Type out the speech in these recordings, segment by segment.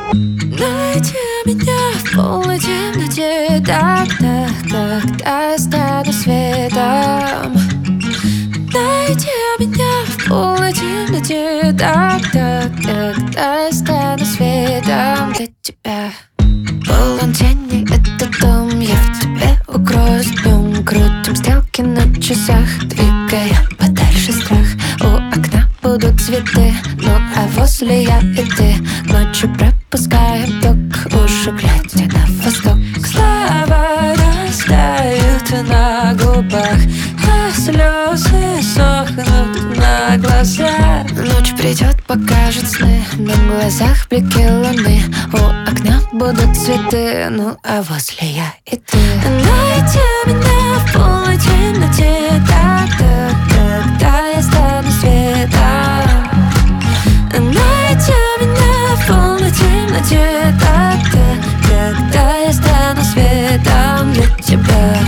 Найди меня в полной темноте, когда я стану светом. Найди меня в полной темноте, когда я стану светом для тебя. Полон тени этот дом, я в тебе укроюсь днем. Крутим стрелки на часах, двигая подальше страх. У окна будут цветы, ну а возле я и ты. Ночью пропускаем ток, уши глядя на восток. Слова растают на губах, а слезы сохнут на глазах. Ночь придет, покажет сны, на глазах блики луны. У окна будут цветы, ну а возле я и ты. Найди меня в полной темноте, когда я стану светом. Найди меня в полной темноте, когда я стану светом для тебя.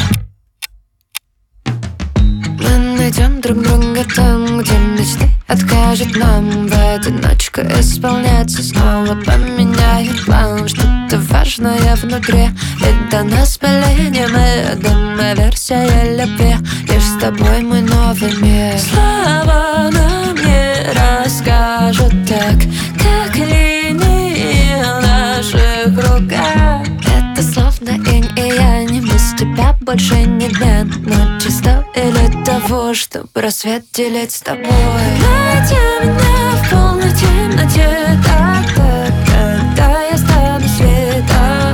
Мы найдем друг друга там, где мечты откажут нам. В одиночку исполняться снова поменяют план. Что-то важное внутри, ведь до нас были мы. Демоверсия любви, лишь с тобой мой новый мир. Слова нам не расскажут так, как линии в наших руках. Это словно инь и янь, без тебя больше не дня. Но чисто или того, чтобы рассвет делить с тобой. Найди меня в полной темноте, когда я стану светом.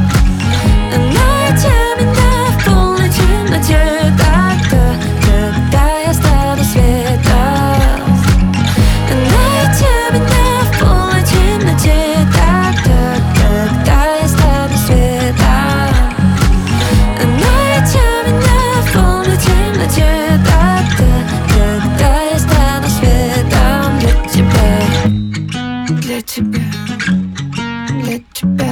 Найди меня в полной темноте, когда я стану светом. Найди меня в полной темноте, когда я стану светом. Найди меня в полной темноте, когда я стану светом для тебя. Для тебя, для тебя.